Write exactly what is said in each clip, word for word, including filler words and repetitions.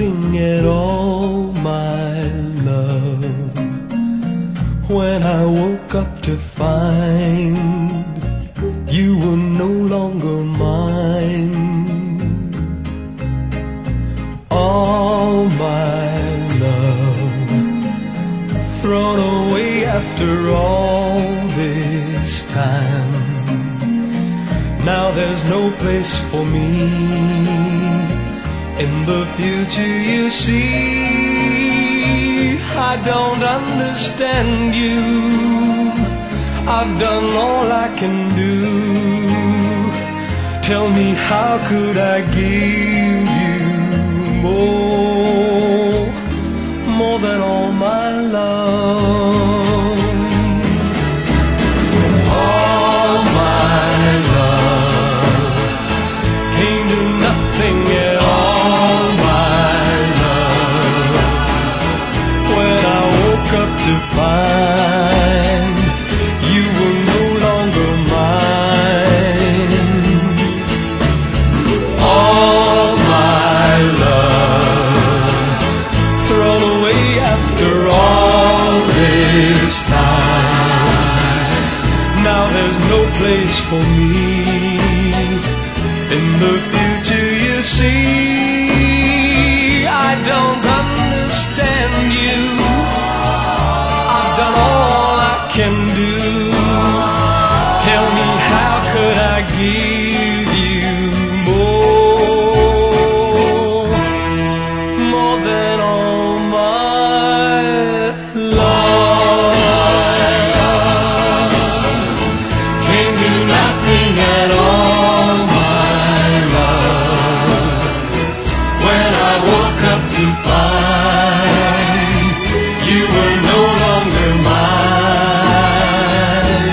nothing at all, my love. When I woke up to find you were no longer mine, all my love thrown away after all this time. Now there's no place for me in the future, you see. I don't understand you. I've done all I can do. Tell me, how could I give you more, more than all my love? All my love came to nothing at all, my love. When I woke up to find you were no longer mine, all my love thrown away after all this time. Now there's no place for me in the future, you see. I don't understand you. I've done all I can do. Tell me, how could I give you more, more than all my love? Came to nothing at all, my love. When I woke up to find you were no longer mine,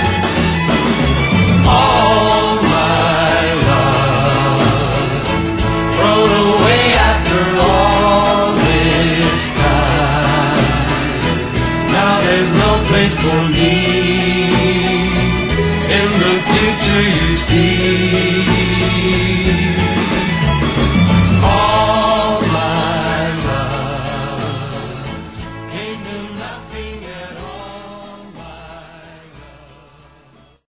all my love thrown away after all this time. Now there's no place for me in the future, you see.